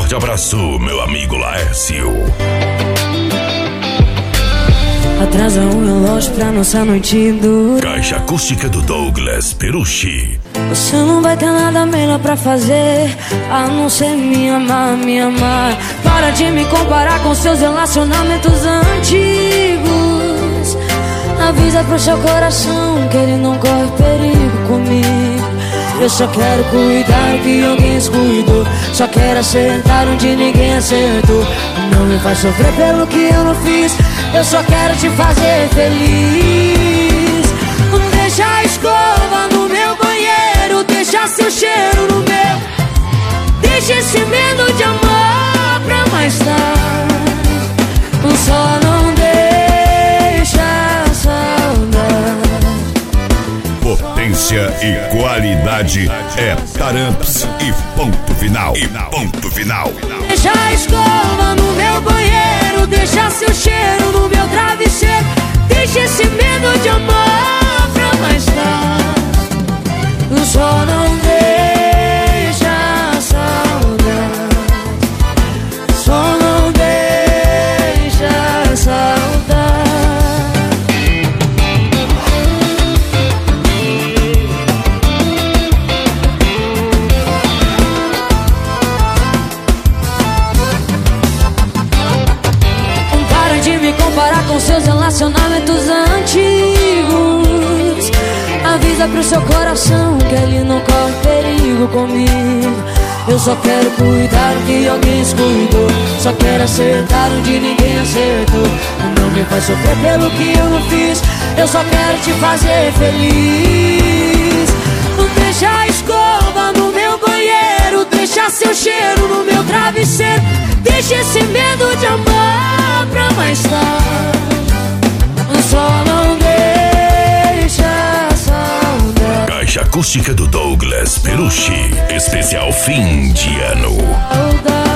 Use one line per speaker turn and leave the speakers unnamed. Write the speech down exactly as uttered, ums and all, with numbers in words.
forte abraço, meu amigo Laércio.
Atrasa o relógio pra nossa noite dura.
Caixa acústica do Douglas Perucci.
Você não vai ter nada melhor pra fazer a não ser me amar, me amar. Para de me comparar com seus relacionamentos antigos. Avisa pro seu coração que ele não corre perigo comigo. Eu só quero cuidar do que alguém descuidou. Só quero acertar onde ninguém acertou. Não me faz sofrer pelo que eu não fiz. Eu só quero te fazer feliz. Deixa a escova no meu banheiro, deixa seu cheiro no meu. Deixa esse medo de amar pra mais tarde. Só não deixa a saudade.
Potência e qualidade é Taramps e ponto final. E ponto final.
Deixa a escova no meu banheiro, deixa seu cheiro no meu travesseiro. Deixa esse medo de amar pra mais tarde. Só não deixa a saudade. Só não deixa a saudade. Para de me comparar com seus relacionamentos antigos. Avisa pro seu coração que ele não corre perigo comigo. Eu só quero cuidar do que alguém descuidou. Só quero acertar onde ninguém acertou. Não me faz sofrer pelo que eu não fiz. Eu só quero te fazer feliz. Deixa a escova no meu banheiro, deixa seu cheiro no meu travesseiro. Deixa esse medo de amar pra mais tarde. Só não deixa a saudade.
Caixa acústica do Douglas Perucci. Especial fim de ano.
Saudade.